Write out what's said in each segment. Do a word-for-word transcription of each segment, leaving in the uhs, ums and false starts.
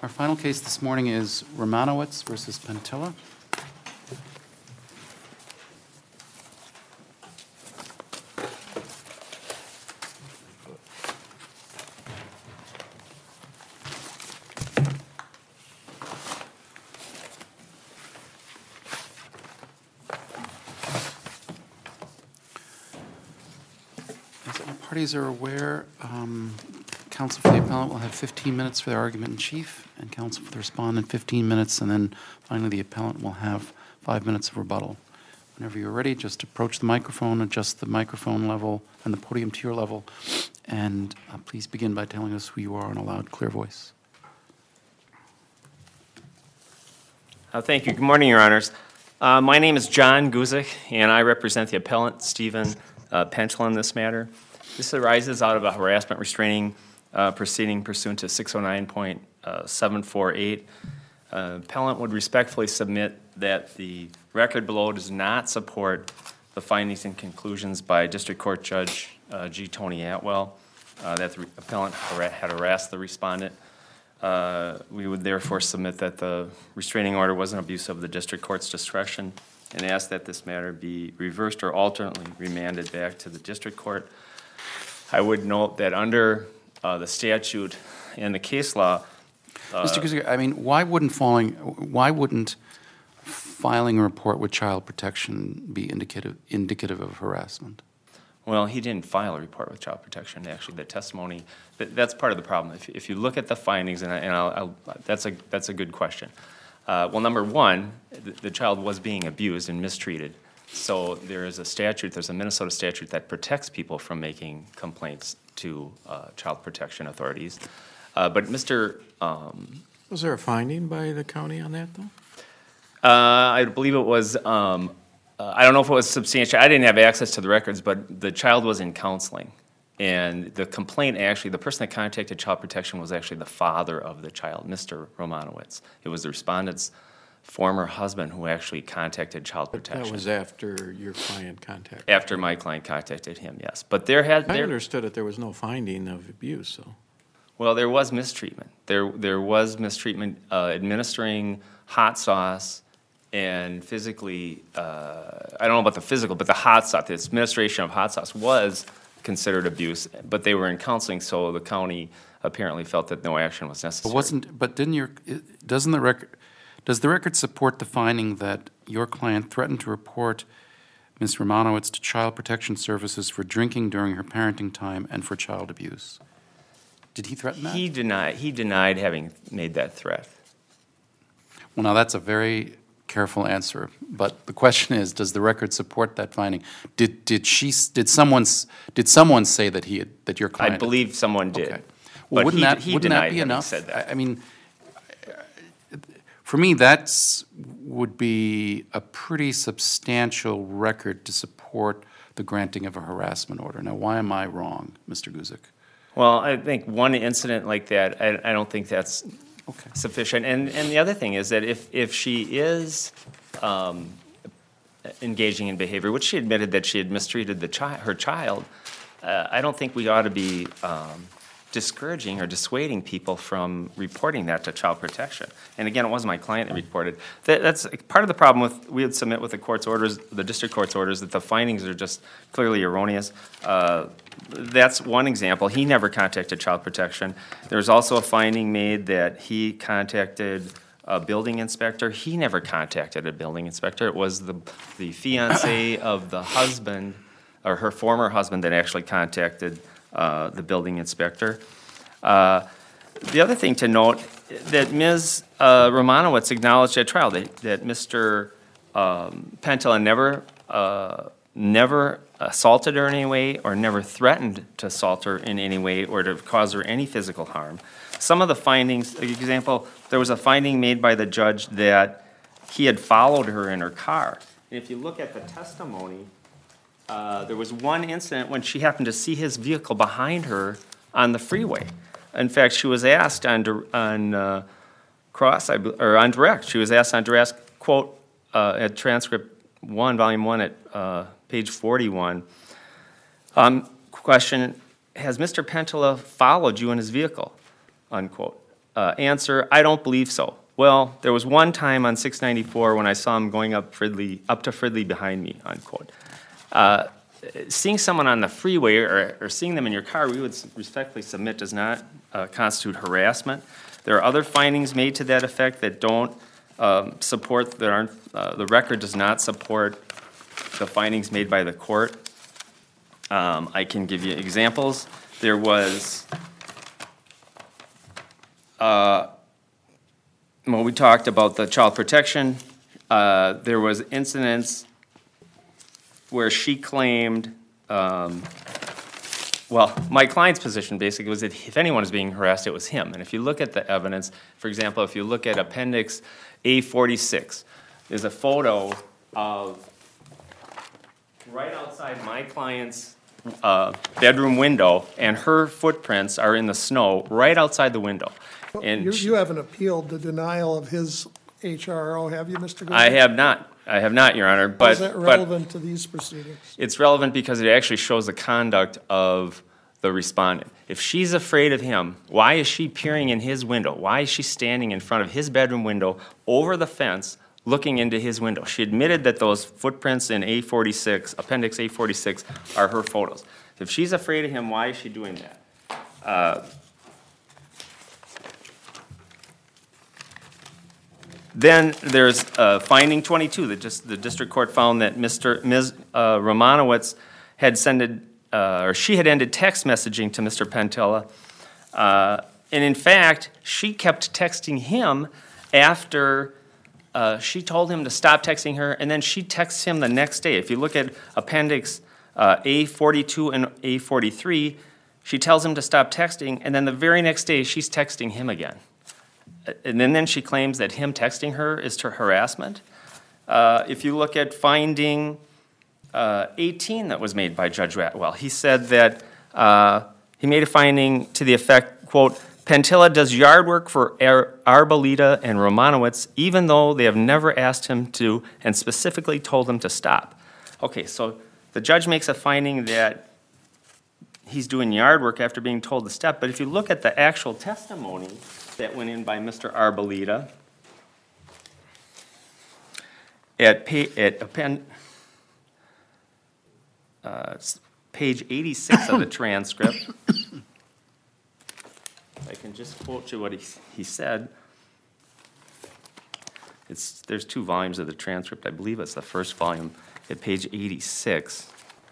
Our final case this morning is Romanowitz versus Pentilla. As all parties are aware, um, counsel for the appellant will have fifteen minutes for their argument in chief, and counsel for the respondent fifteen minutes, and then finally the appellant will have five minutes of rebuttal. Whenever you're ready, just approach the microphone, adjust the microphone level and the podium to your level, and uh, please begin by telling us who you are in a loud, clear voice. Uh, thank you. Good morning, Your Honors. Uh, my name is John Guzik, and I represent the appellant, Stephen uh, Pentilla, in this matter. This arises out of a harassment restraining uh, proceeding pursuant to six oh nine point seven four eight. Uh, appellant would respectfully submit that the record below does not support the findings and conclusions by District Court Judge uh, G. Tony Atwell, uh, that the appellant had harassed the respondent. Uh, we would therefore submit that the restraining order was an abuse of the District Court's discretion and ask that this matter be reversed or alternately remanded back to the District Court. I would note that under uh, the statute and the case law, uh, Mister Guzik, I mean, why wouldn't falling, why wouldn't filing a report with child protection be indicative indicative of harassment? well, he didn't file a report with child protection. Actually, the testimony, that, that's part of the problem. If, if you look at the findings, and, I, and I'll, I'll, that's, a, that's a good question. Uh, well, number one, the, the child was being abused and mistreated. So there is a statute, there's a Minnesota statute that protects people from making complaints to uh, child protection authorities. Uh, but Mister Um, Was there a finding by the county on that, though? uh, I believe it was, um, uh, I don't know if it was substantial. I didn't have access to the records, but the child was in counseling. And the complaint actually, the person that contacted child protection was actually the father of the child, Mister Romanowitz. It was the respondent's former husband who actually contacted child protection. That was after your client contacted. After my client contacted him, yes. But there had I there, understood that there was no finding of abuse, so. well, there was mistreatment. There there was mistreatment, uh, administering hot sauce and physically. Uh, I don't know about the physical, but the hot sauce, the administration of hot sauce was considered abuse. But they were in counseling, so the county apparently felt that no action was necessary. But wasn't, but didn't your, doesn't the record, does the record support the finding that your client threatened to report Miz Romanowitz to Child Protection Services for drinking during her parenting time and for child abuse? Did he threaten that? He denied. He denied having made that threat. Well, now that's a very careful answer, but the question is, does the record support that finding? Did did she? Did someone? Did someone say that he had, that your client? I believe someone did. Okay. But Well, wouldn't he, that he wouldn't denied that be having enough? said that. I, I mean, for me, that's would be a pretty substantial record to support the granting of a harassment order. Now, why am I wrong, Mister Guzik? Well, I think one incident like that, I, I don't think that's Okay. sufficient. And and the other thing is that if if she is um, engaging in behavior, which she admitted that she had mistreated the chi- her child, uh, I don't think we ought to be um, discouraging or dissuading people from reporting that to child protection. And again, it wasn't my client that reported. That, that's part of the problem with we would submit with the court's orders, the district court's orders, that the findings are just clearly erroneous. Uh, that's one example. He never contacted child protection. There's also a finding made that he contacted a building inspector. He never contacted a building inspector. It was the the fiance of the husband, or her former husband, that actually contacted uh, the building inspector. Uh, the other thing to note, that Miz Uh, Romanowitz acknowledged at trial that, that Mister Um, Pentilla never, uh, never assaulted her in any way or never threatened to assault her in any way or to cause her any physical harm. Some of the findings, for example, there was a finding made by the judge that he had followed her in her car. And if you look at the testimony, uh, there was one incident when she happened to see his vehicle behind her on the freeway. In fact, she was asked on, on uh, cross, or on direct, she was asked on direct, quote, uh, at transcript one, volume one, at uh, page forty-one, um, question, has Mister Pentilla followed you in his vehicle, unquote. Uh, answer, I don't believe so. Well, there was one time on six ninety-four when I saw him going up Fridley, up to Fridley behind me, unquote. Uh, seeing someone on the freeway or, or seeing them in your car, we would respectfully submit does not uh, constitute harassment. There are other findings made to that effect that don't um, support, that aren't, uh, the record does not support the findings made by the court. Um, I can give you examples. There was, uh, well, we talked about the child protection. Uh, there was incidents where she claimed, um, well, my client's position basically was that if anyone was being harassed, it was him. And if you look at the evidence, for example, if you look at Appendix A forty-six, there's a photo of right outside my client's uh, bedroom window, and her footprints are in the snow right outside the window. And You, she- you haven't appealed the denial of his H R O, have you, Mister Goodman? I have not. I have not, Your Honor. How But is that but relevant to these proceedings? it's relevant because it actually shows the conduct of the respondent. If she's afraid of him, why is she peering in his window? Why is she standing in front of his bedroom window over the fence looking into his window? She admitted that those footprints in A forty-six, Appendix A forty-six, are her photos. If she's afraid of him, why is she doing that? Uh, Then there's uh, finding twenty-two, that just, the district court found that Mister, Miz uh, Romanowitz had sended, uh, or she had ended text messaging to Mister Pentilla. Uh, and in fact, she kept texting him after uh, she told him to stop texting her, and then she texts him the next day. If you look at Appendix uh, A forty-two and A forty-three, she tells him to stop texting, and then the very next day, she's texting him again. And then, then she claims that him texting her is to harassment. Uh, if you look at finding uh, eighteen that was made by Judge Ratwell, he said that uh, he made a finding to the effect, quote, Pentilla does yard work for Ar- Arboleda and Romanowitz, even though they have never asked him to and specifically told him to stop. Okay, so the judge makes a finding that he's doing yard work after being told to stop, but if you look at the actual testimony that went in by Mister Arboleda at, pa at append, uh, page eighty-six of the transcript. I can just quote you what he, he said. It's, there's two volumes of the transcript. I believe it's the first volume at page eighty-six.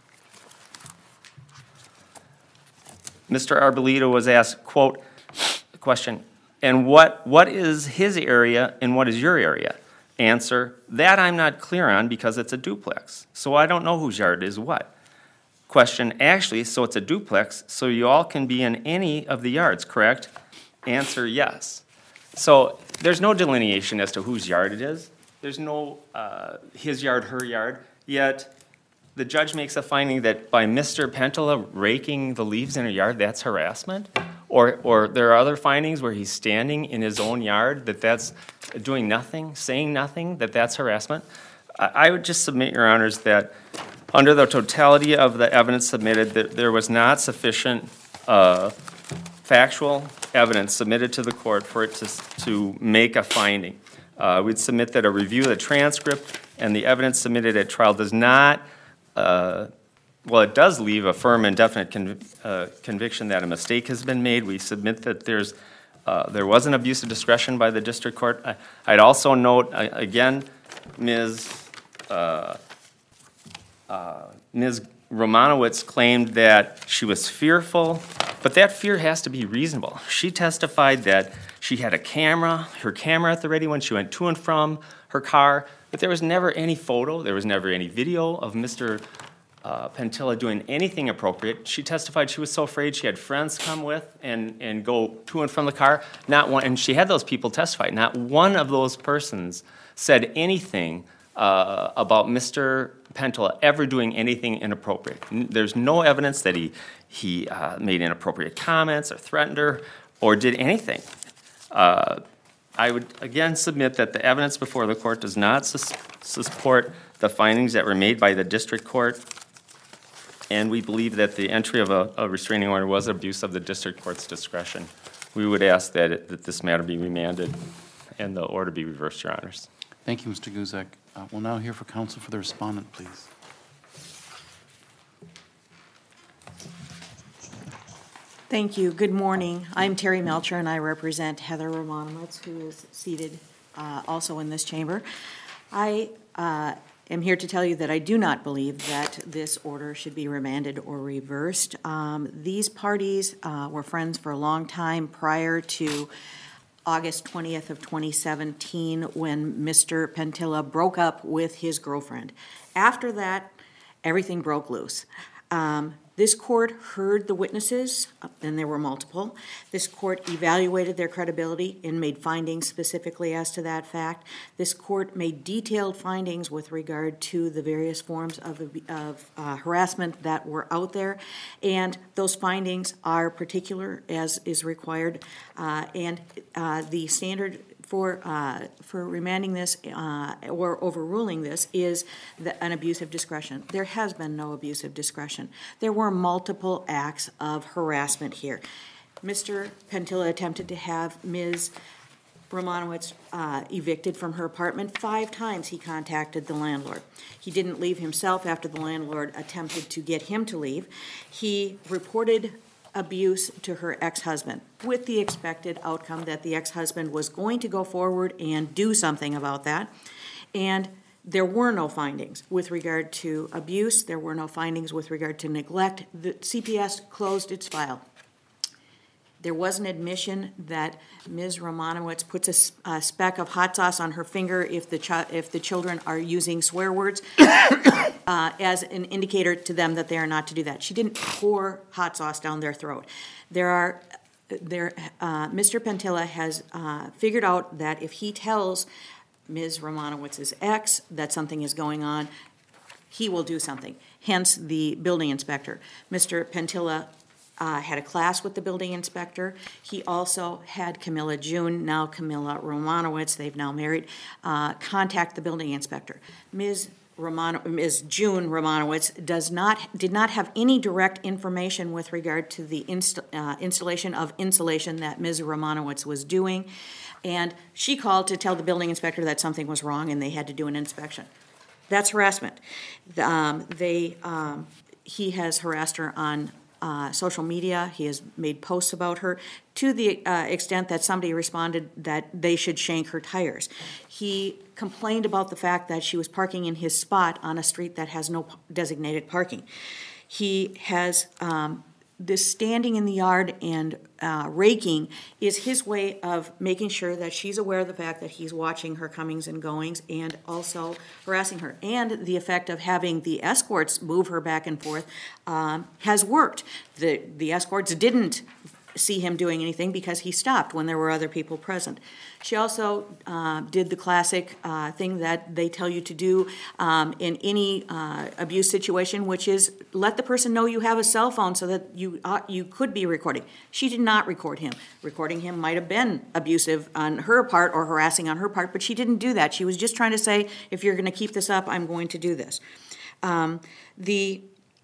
Mister Arboleda was asked, quote, question, and what, what is his area and what is your area? Answer, that I'm not clear on because it's a duplex. So I don't know whose yard is what. Question, actually, so it's a duplex, so you all can be in any of the yards, correct? Answer, yes. So there's no delineation as to whose yard it is. There's no uh, his yard, her yard, yet the judge makes a finding that by Mister Pentilla raking the leaves in her yard, that's harassment? Or, or there are other findings where he's standing in his own yard, that that's doing nothing, saying nothing, that that's harassment? I, I would just submit, Your Honors, that under the totality of the evidence submitted, that there was not sufficient uh, factual evidence submitted to the court for it to, to make a finding. Uh, we'd submit that a review of the transcript and the evidence submitted at trial does not Uh, well, it does leave a firm and definite conv uh, conviction that a mistake has been made. We submit that there's, uh, there was an abuse of discretion by the district court. I, I'd also note, uh, again, Miz Uh, uh, Miz Romanowitz claimed that she was fearful, but that fear has to be reasonable. She testified that she had a camera, her camera at the ready when she went to and from her car, but there was never any photo, there was never any video of Mister Uh, Pentilla doing anything appropriate. She testified she was so afraid she had friends come with and, and go to and from the car. Not one, and she had those people testify. Not one of those persons said anything uh, about Mister Pentilla ever doing anything inappropriate. N- There's no evidence that he, he uh, made inappropriate comments or threatened her or did anything. Uh, I would again submit that the evidence before the court does not sus- support the findings that were made by the district court, and we believe that the entry of a, a restraining order was abuse of the district court's discretion we would ask that, it- that this matter be remanded and the order be reversed, Your Honors. Thank you, Mister Guzek. Uh, We'll now hear from counsel for the respondent, please. Thank you. Good morning. I'm Terry Melcher, and I represent Heather Romanowitz, who is seated uh, also in this chamber. I uh, am here to tell you that I do not believe that this order should be remanded or reversed. Um, These parties uh, were friends for a long time prior to August twentieth of twenty seventeen, when Mister Pentilla broke up with his girlfriend. After that, everything broke loose. Um, This court heard the witnesses, and there were multiple. This court evaluated their credibility and made findings specifically as to that fact. This court made detailed findings with regard to the various forms of, of uh, harassment that were out there, and those findings are particular as is required, uh, and uh, the standard for uh, for remanding this uh, or overruling this is the, an abuse of discretion. There has been no abuse of discretion. There were multiple acts of harassment here. Mister Pentilla attempted to have Miz Romanowitz uh, evicted from her apartment. Five times he contacted the landlord. He didn't leave himself after the landlord attempted to get him to leave. He reported abuse to her ex-husband, with the expected outcome that the ex-husband was going to go forward and do something about that. And there were no findings with regard to abuse. There were no findings with regard to neglect. The C P S closed its file. There was an admission that Miz Romanowitz puts a, s- a speck of hot sauce on her finger if the chi- if the children are using swear words uh, as an indicator to them that they are not to do that. She didn't pour hot sauce down their throat. There are there uh, Mister Pentilla has uh, figured out that if he tells Miz Romanowitz's ex that something is going on, he will do something. Hence the building inspector. Mister Pentilla Uh, had a class with the building inspector. He also had Camilla June, now Camilla Romanowitz, they've now married, uh, contact the building inspector. Miz Romano, Miz June Romanowitz does not, did not have any direct information with regard to the inst- uh, installation of insulation that Miz Romanowitz was doing, and she called to tell the building inspector that something was wrong and they had to do an inspection. That's harassment. The, Um, they, um, he has harassed her on Uh, social media. He has made posts about her to the uh, extent that somebody responded that they should shank her tires. He complained about the fact that she was parking in his spot on a street that has no p- designated parking. He has um, this standing in the yard and uh, raking is his way of making sure that she's aware of the fact that he's watching her comings and goings and also harassing her. And the effect of having the escorts move her back and forth um, has worked. The, the escorts didn't see him doing anything because he stopped when there were other people present. She also uh, did the classic uh, thing that they tell you to do um, in any uh, abuse situation, which is let the person know you have a cell phone so that you uh, you could be recording. She did not record him. Recording him might have been abusive on her part or harassing on her part, but she didn't do that. She was just trying to say, if you're going to keep this up, I'm going to do this. Um, the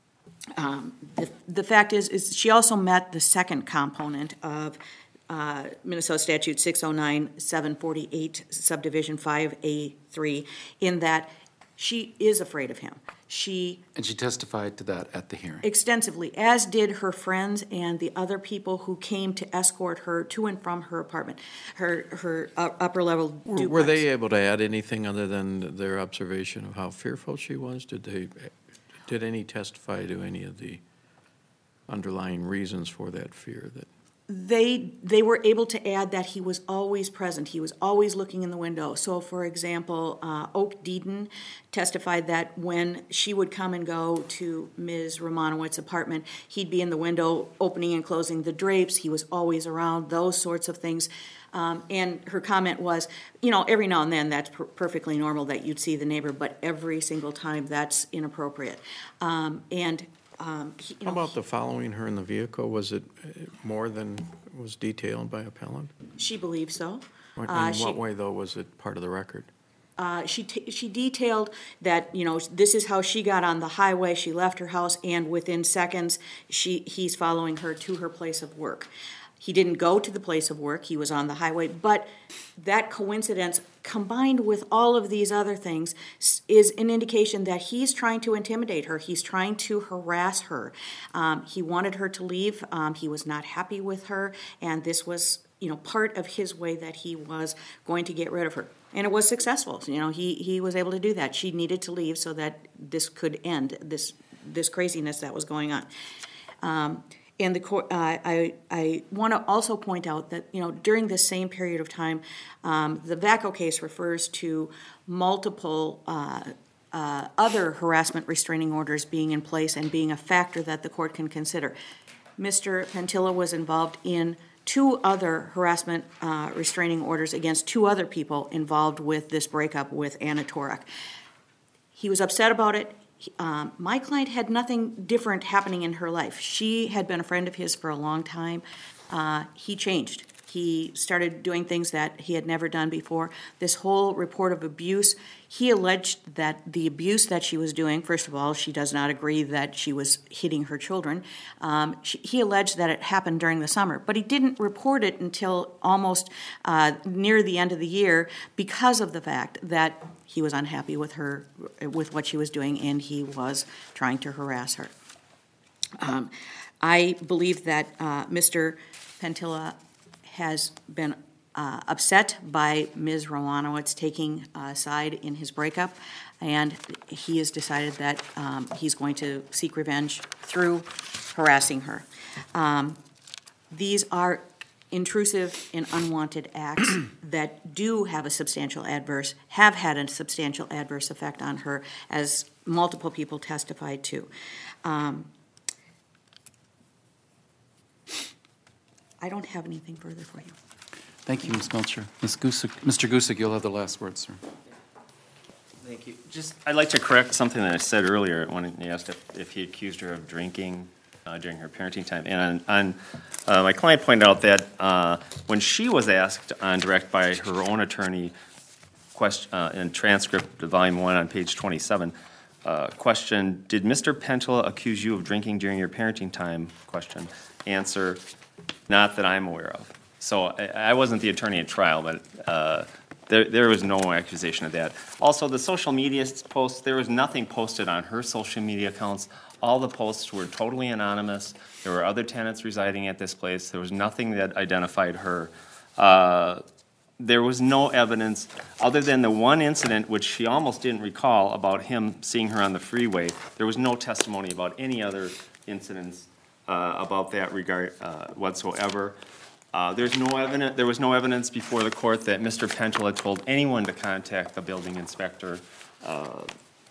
Um, the, the fact is, is she also met the second component of uh, Minnesota Statute six oh nine seven forty-eight subdivision five A three, in that she is afraid of him. She And she testified to that at the hearing. extensively, as did her friends and the other people who came to escort her to and from her apartment, her her uh, upper level duplex. Were they able to add anything other than their observation of how fearful she was? Did they, did any testify to any of the underlying reasons for that fear? That They, they were able to add that he was always present. He was always looking in the window. So, for example, uh, Oak Deedon testified that when she would come and go to Miz Romanowitz's apartment, he'd be in the window opening and closing the drapes. He was always around, those sorts of things. Um, and her comment was, you know, every now and then that's per- perfectly normal that you'd see the neighbor, but every single time that's inappropriate. Um, and Um, he, you How know, about the following her in the vehicle? Was it uh, more than was detailed by appellant? she believes so. In Uh, she- what way, though, was it part of the record? Uh, she t- she detailed that, you know, this is how she got on the highway. She left her house, and within seconds, she he's following her to her place of work. He didn't go to the place of work, he was on the highway, but that coincidence combined with all of these other things s- is an indication that he's trying to intimidate her, he's trying to harass her. Um, he wanted her to leave, um, he was not happy with her, and this was, you know, part of his way that he was going to get rid of her. And it was successful, you know, he, he was able to do that. She needed to leave so that this could end, this, this craziness that was going on. Um, And the court, uh, I, I want to also point out that, you know, during this same period of time, um, the VACO case refers to multiple uh, uh, other harassment restraining orders being in place and being a factor that the court can consider. Mister Pentilla was involved in two other harassment uh, restraining orders against two other people involved with this breakup with Anna Torek. He was upset about it. Um, my client had nothing different happening in her life. She had been a friend of his for a long time. Uh, he changed. He started doing things that he had never done before. This whole report of abuse, he alleged that the abuse that she was doing, first of all, she does not agree that she was hitting her children. Um, she, he alleged that it happened during the summer, but he didn't report it until almost uh, near the end of the year because of the fact that he was unhappy with her, with what she was doing, and he was trying to harass her. Um, I believe that uh, Mister Pentilla has been uh, upset by Miz Romanowitz taking a side in his breakup, and he has decided that um, he's going to seek revenge through harassing her. Um, these are intrusive and unwanted acts that do have a substantial adverse, have had a substantial adverse effect on her, as multiple people testified to. Um, I don't have anything further for you. Thank you, Miz Melcher. Miz Gusick, Mister Gusick, you'll have the last word, sir. Thank you. Just, I'd like to correct something that I said earlier when he asked if, if he accused her of drinking uh, during her parenting time. And on, on uh, my client pointed out that uh, when she was asked on direct by her own attorney, question, uh, in transcript, volume one on page twenty-seven, uh, question, did Mister Pentilla accuse you of drinking during your parenting time? Question. Answer, not that I'm aware of. So I, I wasn't the attorney at trial, but uh, there, there was no accusation of that. Also, the social media posts, there was nothing posted on her social media accounts. All the posts were totally anonymous. There were other tenants residing at this place. There was nothing that identified her. Uh, there was no evidence, other than the one incident, which she almost didn't recall, about him seeing her on the freeway. There was no testimony about any other incidents uh, about that regard uh, whatsoever. Uh, there's no evidence. There was no evidence before the court that Mister Pentilla told anyone to contact the building inspector. Uh,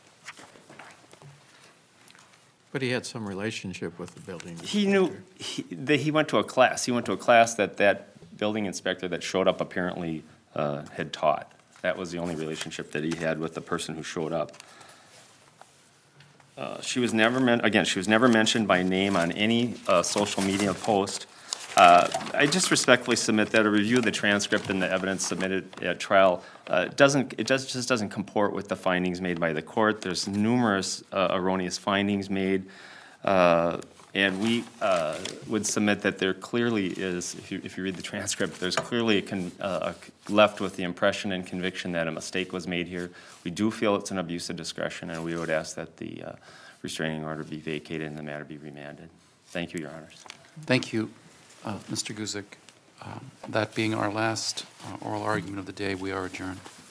But he had some relationship with the building. he knew he, that he went to a class. He went to a class that that building inspector that showed up apparently uh, had taught. That was the only relationship that he had with the person who showed up. Uh, she was never men- again. She was never mentioned by name on any uh, social media post. Uh, I just respectfully submit that a review of the transcript and the evidence submitted at trial uh, doesn't, it does, just doesn't comport with the findings made by the court. There's numerous uh, erroneous findings made, uh, and we uh, would submit that there clearly is, if you, if you read the transcript, there's clearly a con, uh, a left with the impression and conviction that a mistake was made here. We do feel it's an abuse of discretion, and we would ask that the uh, restraining order be vacated and the matter be remanded. Thank you, Your Honors. Thank you. Uh, Mister Gusick, um, that being our last uh, oral argument of the day, we are adjourned.